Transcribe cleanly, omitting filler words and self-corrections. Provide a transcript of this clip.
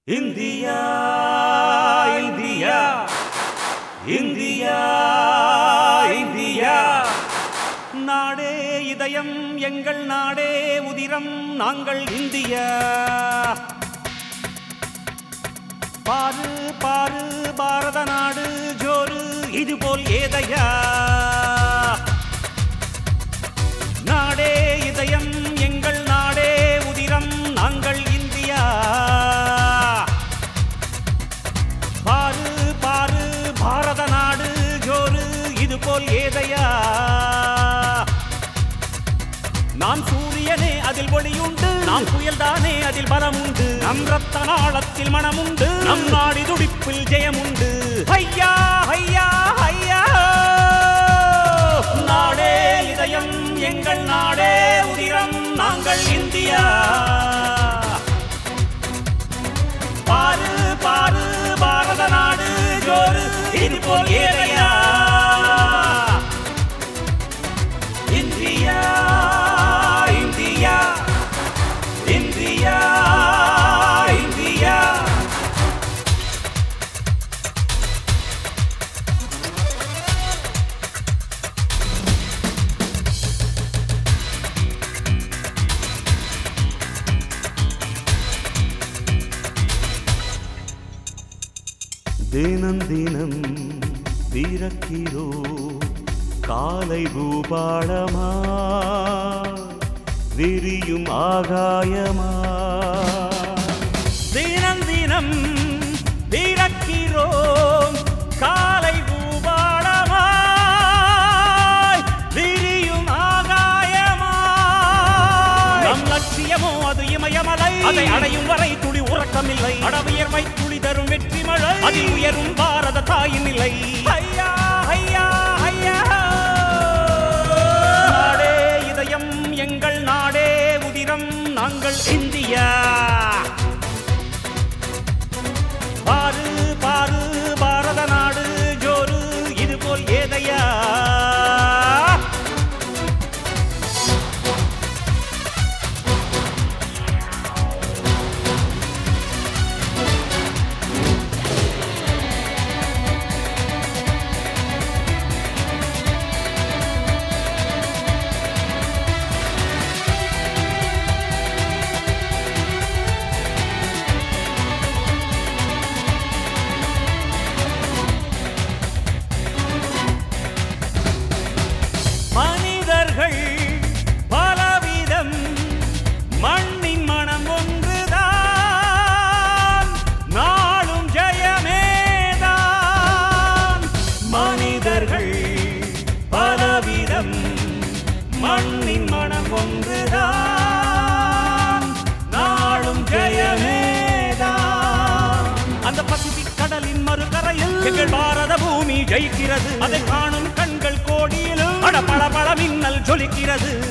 India India India India நாடே இதயம் எங்கள் நாடே உதிரம் நாங்கள் இந்தியா. பாரு பாரு பாரத நாடு ஜோரு இதுபோல் ஏதையா. நாடே இதயம் எங்கள் நாடே உதிரம் நாங்கள் இந்தியா. பாரு பாரு பாரத நாடு ஜோரு இதுபோல் ஏதையா. நாம் சூரியனே அதில் ஒளியுண்டு, நாம் புயல்தானே அதில் பலமுண்டு, நம் ரத்த நாளத்தில் மனமுண்டு, நம் நாடி துடிப்பில் ஜெயமுண்டு. ஐயா ஐயா ஐயா நாடே இதயம் எங்கள் நாடே உதிரம் நாங்கள் இந்தியா. பாரு பாரு பாரத நாடு ஜோரு இதுபோல் ஏதையா. India India India India. தினம் தினம் பிறக்கிறோ காலை பூபாளமா விரியும் ஆகாயமா. தினம் தினம் பிறக்கிறோம் காலை பூபாளமா விரியும் ஆகாயமா. நம் லட்சியமோ அது இமயமலை, அதை அடையும் வரை துளி உறக்கமில்லை. அடவியர்வை துளி தரும் வெற்றி மழை, அதில் உயரும் பாரத தாயின் நிலை. ஐயா ஐயா ஐயா நாடே இதயம் எங்கள் நாடே உதிரம் நாங்கள் இந்தியா. பாரு பாரு பாரத நாடு ஜோரு இதுபோல் ஏதையா. மனிதர்கள் பலவிதம், மண்ணின் மனம் ஒன்றுதான், நாளும் ஜெயமேதான். மனிதர்கள் பலவிதம், மண்ணின் மனம் ஒன்றுதான், நாளும் ஜெயமேதான். அந்த பசிபிக் கடலின் மறுகரையில் எங்கள் பாரத பூமி ஜெயிக்கிறது. அதை காணும் கண்கள் கோடியிலும் பட பட பட மின்னல் ஜொலிக்கிறது.